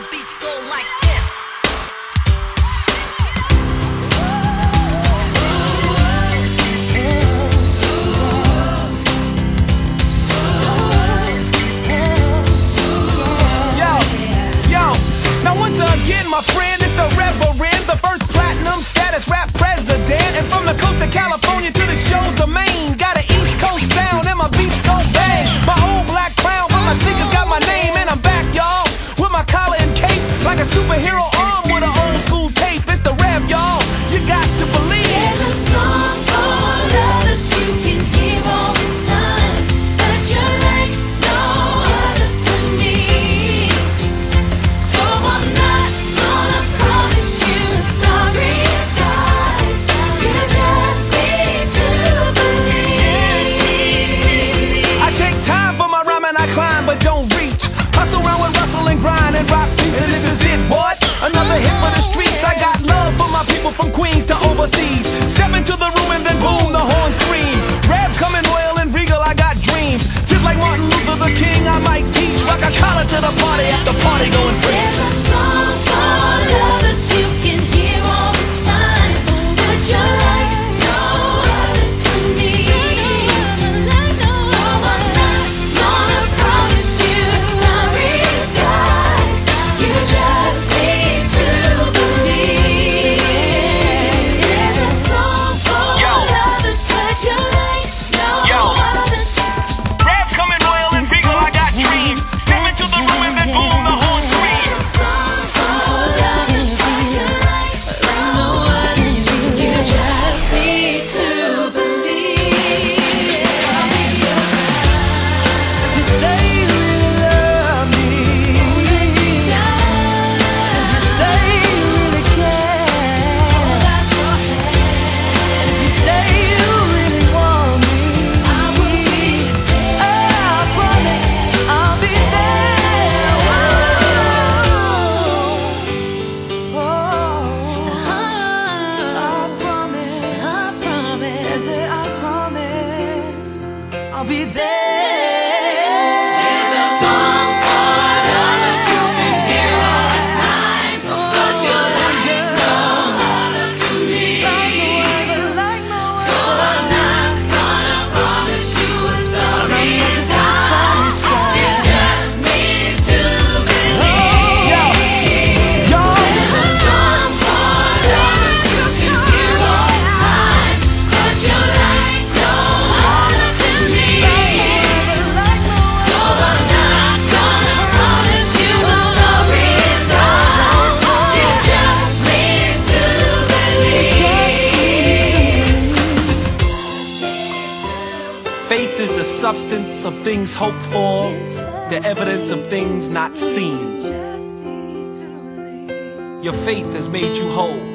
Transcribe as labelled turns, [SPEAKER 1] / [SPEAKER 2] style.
[SPEAKER 1] beats go like this.
[SPEAKER 2] Now once again, my friend, it's the Reverend, the first platinum status rap president. And from the coast of California to the shores of Maine, got an East Coast sound and my beats go bang. My old black crown, but my sneakers got my name. And I'm back, y'all, with my collar and cape, like a superhero arm with an old school tape. It's the Rev, y'all, you got to believe.
[SPEAKER 3] There's a song for lovers you can hear all the time, but you're like no other to me. So I'm not gonna promise you a starry sky. You just need to believe.
[SPEAKER 2] I take time for my rhyme and I climb, but don't reach. Hustle around with Russell and grind and rock beats, and this is it, boy. Another hit for the streets. I got love for my people from Queens to overseas. Step into the room and then boom, the horn scream. Rev coming royal and regal, I got dreams. Just like Martin Luther the King, I might teach. Rock a collar to the party, after party going free.
[SPEAKER 3] There's a song for lovers you can hear all the time, but you're like no other to me. So I'm not gonna promise you a starry sky. You just need to believe. There's a song for lovers, but you're like no other.
[SPEAKER 2] Rev coming royal and regal, I got dreams. Step into the room and then boom, the horn scream.
[SPEAKER 3] There's a song for lovers, but you're like no other. You just need to believe.
[SPEAKER 4] If you say you really love me, if you say you really care, and if you say you really want me, I promise I'll be there. I promise I'll be there.
[SPEAKER 2] Faith is the substance of things hoped for, the evidence of things not seen. Your faith has made you whole.